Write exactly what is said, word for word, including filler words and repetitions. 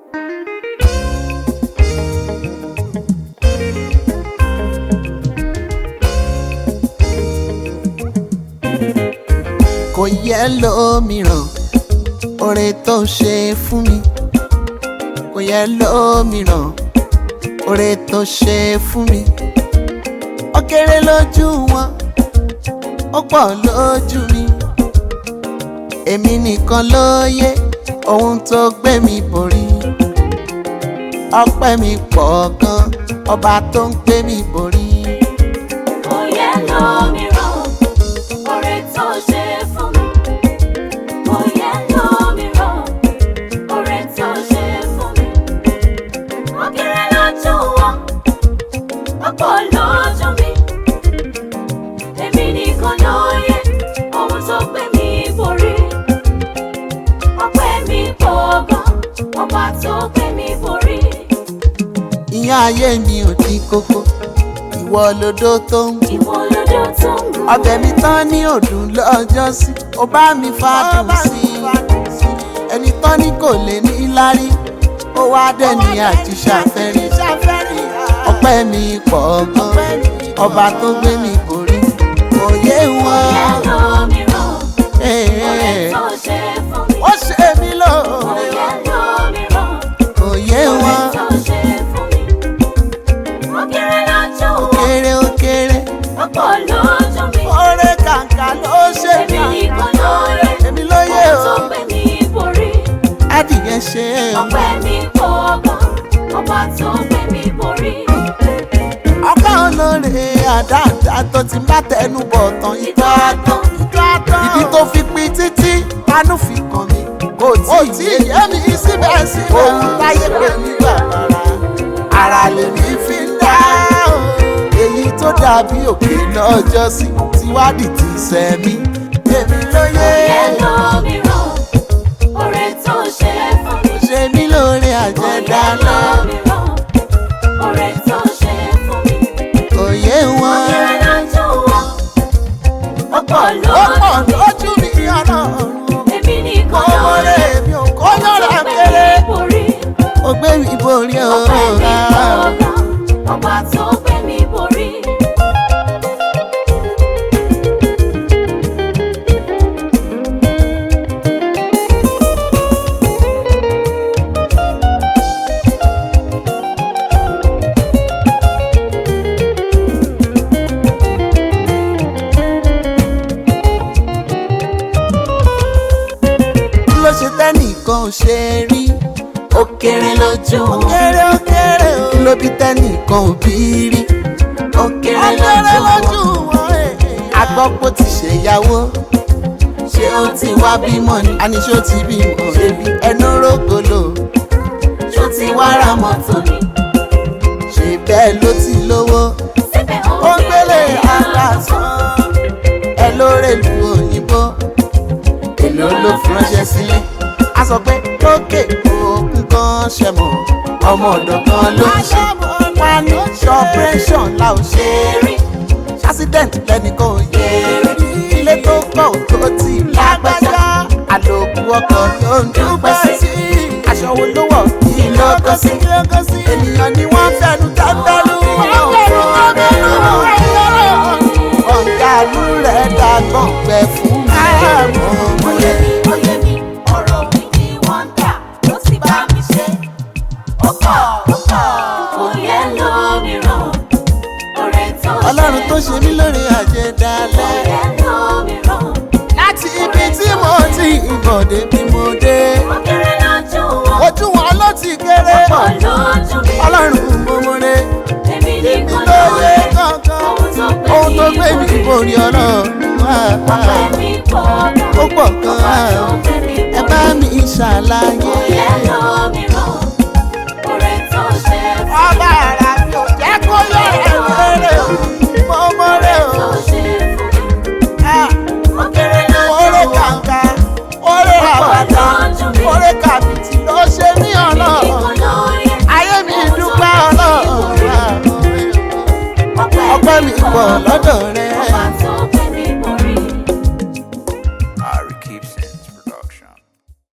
Kò yẹ lómìíràn oore tó ṣe fún mi, kò yẹ lómìíràn oore tó ṣe fún mi. Ó kéré lójú wọn, ó pọ̀ lójú mi. Èmi nìkan ló yé ohun tó gbé mi borí. Ọpẹ́ mi pọ̀ gan, ọba tó ń gbé mi borí. Kò yẹ lómìíràn oore tó ṣe fún mi. Kò yẹ lómìíràn oore tó ṣe fún mi. Ó kéré lójú wọn, ó pọ̀ lójú mi. Èmi nìkan ló yẹ ohun tó gbé mi borí. Ọpẹ́ mi pọ̀ gan, ọba tó gbé mi borí. Ìyàn ayé mi ò dín kókó, ìwọ lodó tó ń gùn. Ìwọ lodó tó ń gùn. Ọbẹ̀ mi tán ní ọdún lọ́jọ́sí, ó bá mi fàdùn sí i. Ẹni tán ní kò lè ní lárí, ó wá dẹni àjíṣàfẹ́rí. Ọpẹ́ mi pọ̀ gan, ọba tó gbé mi borí. Kò yé wọn. Kò yẹ lómìíràn oore tó ṣe fún mi. Ó ṣe mí Kò lóore. yẹ lómìíràn Kò yé oore wọn. tó ṣe fún mi. Ó kéré lójú wọn, Kéré ó kéré, ó pọ̀ lójú mi. oore kàǹkà ló ṣe mí. Èmi nìkan ló yẹ Èmi ló yé ohun tó o. gbé mi borí. Adìyẹ ṣe o. Ọpẹ́ mi pọ̀ gan, ọba tó gbé mi borí. Ọpẹ́ olóore àdáàdá tó ti bá tẹnu bọ̀ tán ìtọ́ àtọ́. Ibi tó fi pin títí panú fi kàn mí. Kò tí ì yé mi síbẹ̀síbẹ̀. Ohun táyé pè ní bàbàrà, ara lèmi fi ń dá o. Èyí tó dàbí òkè lọ́jọ́sí ti wádìí ti sẹ́mi. Èmi ló Kò yé. yẹ lómìíràn oore tó ṣe fún mi. Ṣe mí lóore Kò yẹ àjẹdáná. lómìíràn oore tó ṣe fún mi. Kò yé wọn. Kéré lójú wọn, ó pọ̀ Ó pọ̀ lójú mi. lójú mi ọ̀nà ọ̀run. Èmi nìkan ló Ọmọdé yẹ mi ò kó ohun tó yọ̀rọ̀ gbé kéré. mi borí. Ó gbé mi borí o. Ọpẹ́ mi pọ̀ gan, ọba tó gbé mi borí. Kí ló ṣe tẹ́nìkan ò ṣe rí? Ó kéré lójú Ó wọn, kéré ó kéré o. Kí ló bí tẹ́nìkan ò bí rí? ó kéré Ó kéré lójú wọn. lójú wọn. A gbọ́ pé ó ti ṣèyàwó. Ṣé ó ti wá bímọ ni? A ní ṣó ti bímọ ebi ẹnu rógolo. Ṣó ti wá ra mọ́tò ni? Ṣé bẹ́ẹ̀ ló ti lówó? Síbẹ̀ Ó gbélé aláṣán. Ẹ lóore lu òyìnbó. Èló ló fi ránṣẹ́ sílé? A sọ pé lókè òkun kan ṣẹ mọ̀, ọmọ ọ̀dọ̀ kan ló ń ṣe. Wọ́n á ní ṣọ́pẹ́ṣọ̀n la ò ṣe rí. Ṣásídẹ̀ǹtì lẹ́nìkan ò yé rí. Ilé tó kọ̀ ò tó ti lágbájá. Àlòkù ọkọ̀ ló ń dúpẹ́ sí. Aṣọ wo ló wọ̀ kí ló kọ́ sí? Ènìyàn ni wọ́n fẹ́nu tẹ́tẹ́lú. Ọ̀gá àlú rẹ̀ dàgbọ̀n gbẹ fún mi. Oyè mi, oyè mi, ọ̀rọ̀ mi ni wọ́n ń dà, ló sì bá mi ṣe. Ó pọ̀, ó pọ̀. Kò yẹ lómìíràn oore tó ṣe. Ọlọ́run tó ṣe mí lóore Kò àjẹdálẹ̀. yẹ lómìíràn. Láti ibi tí mo ti ìbọ̀dé bí mo dé. Ó kéré lójú wọn, Ojú wọn ló ti kéré. ó pọ̀ lójú mi. Ọlọ́run mo mọ̀re. Èmi Èmi nìkan ló ló yẹ yẹ kankan. ohun tó gbé Ohun tó gbé mi mi borí. borí Ọlọ́run. Ọpẹ́ mi pọ̀ gan, Ó pọ̀ ọba gan-an. tó gbé mi Ẹ borí. bá mi ṣàlàyé. Kò yẹ lómìíràn